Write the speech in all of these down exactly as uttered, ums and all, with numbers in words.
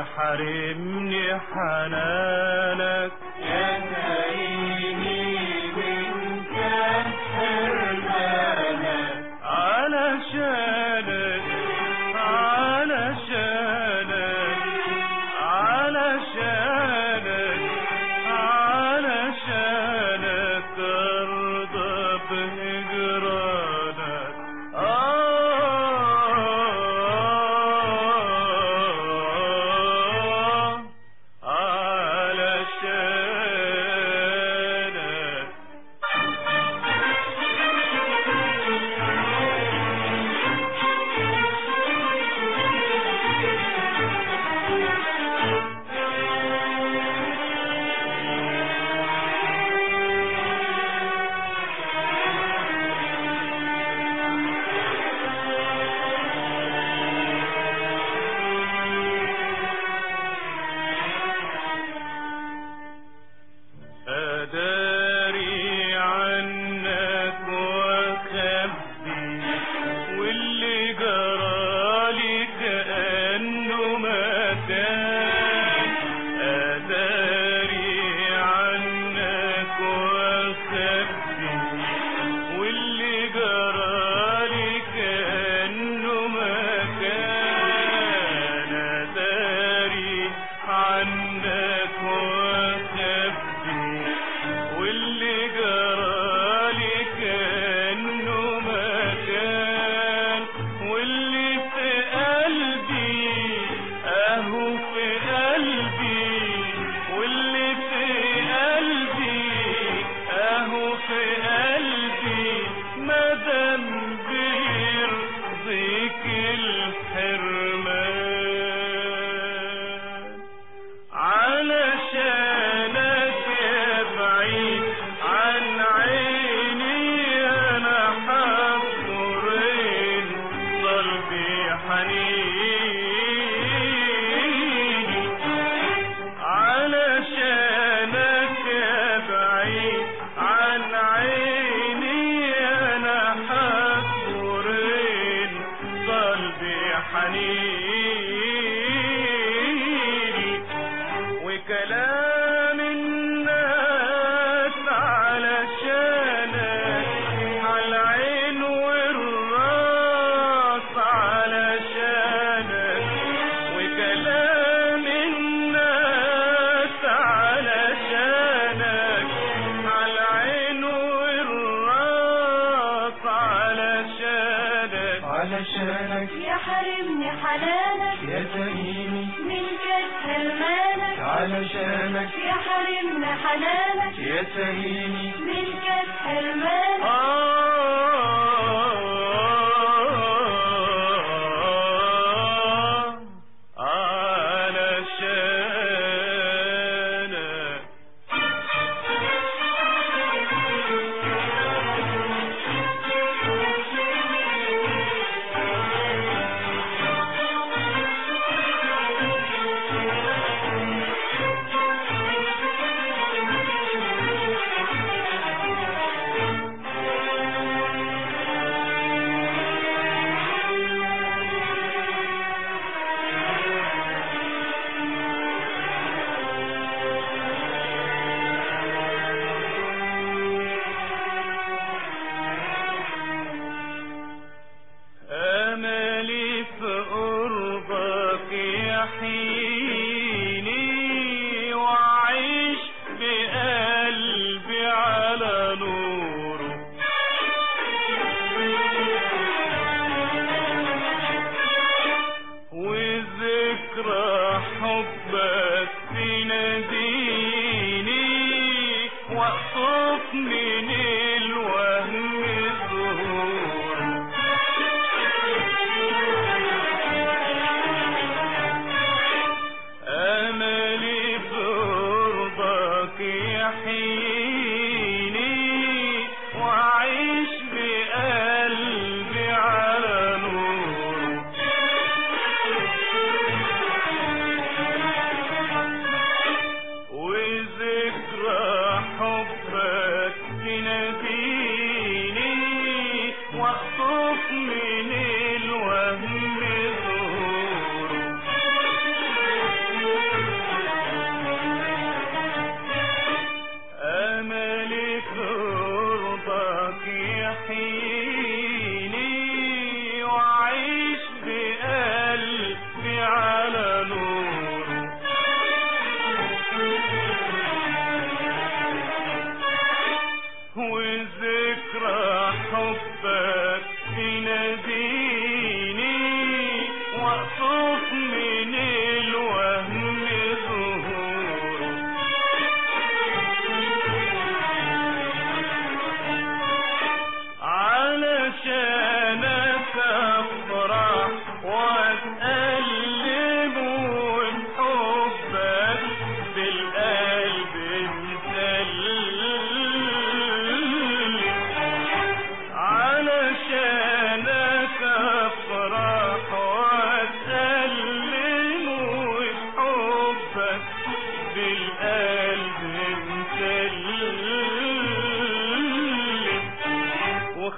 يحرمني حنانك يا كريمي من كان حرمانك علشانك علشانك علشانك علشانك ارضى بهجرانك آه علشانك أداري عنك وأخبي واللي جرالي كأنه ما كان أداري عنك وأخبي واللي جرالي كأنه ما كان أداري عنك وأخبي واللي جرالي كأنه ما كان واللي في قلبي اهو في قلبي واللي في قلبي اهو في قلبي مادام بيرضيك الحرمان علشانك يا بعيد عن عيني انا حضرين قلبي حنيني علشانك يا بعيد عن عيني انا حضرين قلبي حنيني وكلام الناس علشانك عالعين والراس علشانك وكلام الناس علشانك عالعين والراس علشانك علشانك يحرمني حنانك يا كريمي من كان حرمانك علشانك يحرمني حنانك يا كريمي من كان حرمانك آه علشانك أملي في قربك يحييني وأعيش بقلبي على نوره وذكرى حبك تناديني واقطف من الوهم الظهور أملي في قربك يحييني وأعيش بقلبي على نور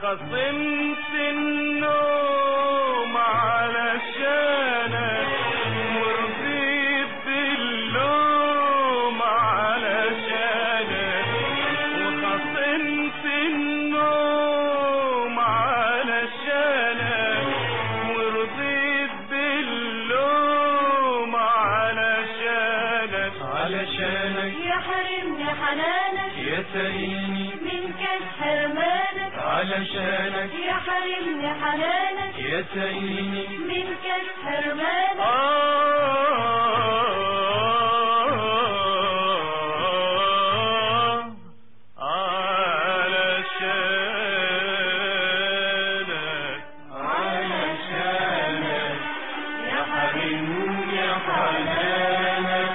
وخصمت النوم علشانك ورضيت باللوم علشانك وخصمت النوم علشانك ورضيت باللوم علشانك علشانك يحرمني حنانك يا سريني من كاس حرمانك علشانك يحرمني حنانك يا سريني من كاس حرمانك آه علشانك علشانك يحرمني حنانك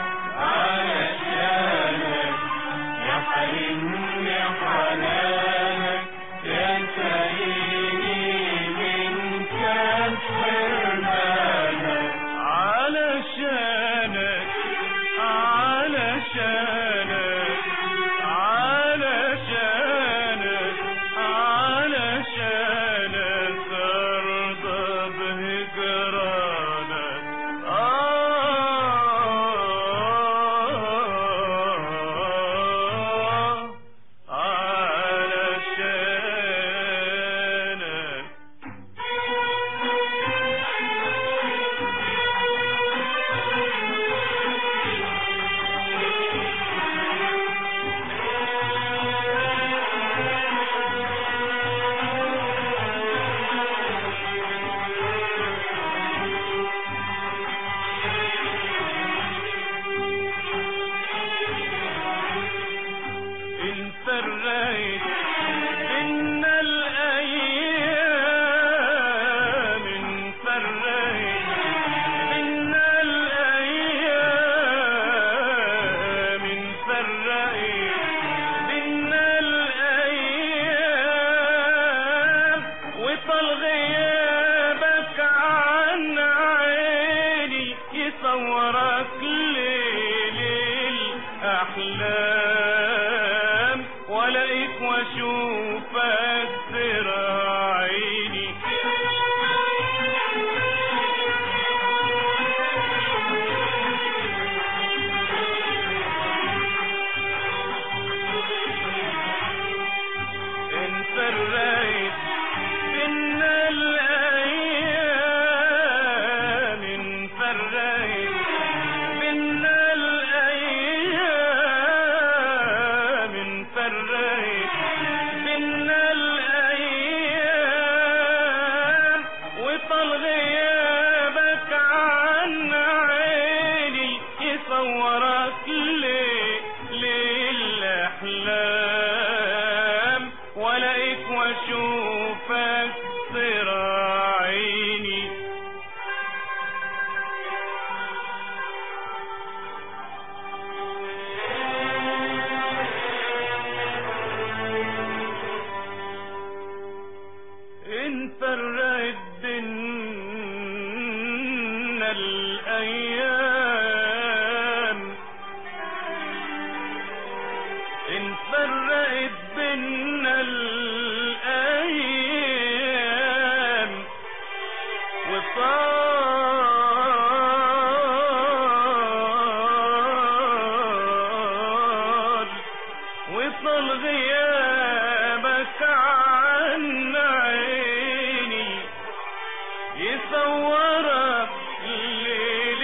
علشانك يحرمني حنانك يا سريني من كاس حرمانك علشانك علشانك علشانك علشانك أرضى بهجرانك آه علشانك انت الرايد ان الايام انت الرايد ان الايام انت الرايد ان الايام وطال غيابك عن عيني يصورك ليل الاحلام ولاقيك واشوفك ذراعيني انت الرايد ان الايام انت الرايد ان الايام انت الرايد ان الايام وطال غيابك عن عيني يصورك ليه للاحلام ولاقيك واشوفك ذراعيني انت الرد ان الايام انت الرد ان الايام وصال وصل غيابك عن عيني يصورك ليل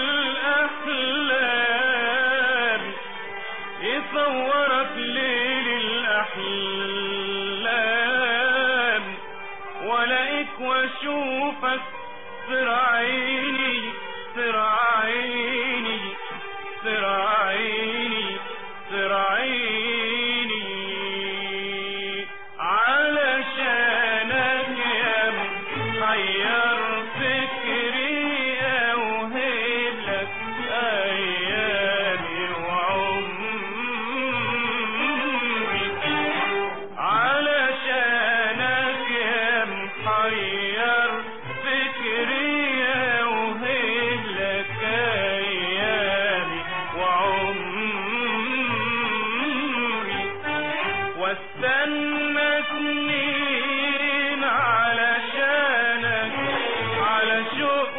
الأحلام يصورك ليل الأحلام ولاقيك واشوفك ذراعيني ذراعيني ذراعيني ذراعيني شوق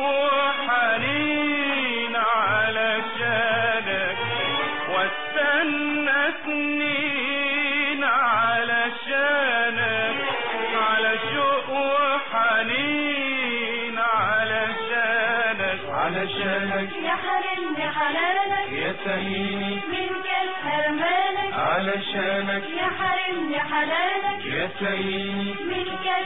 وحنين علشانك واستنى سنين علشانك على شوق وحنين علشانك علشانك يا حرمني حنانك يا سهيني من كاس حرمانك علشانك يا حرمني حنانك يا سهيني من كاس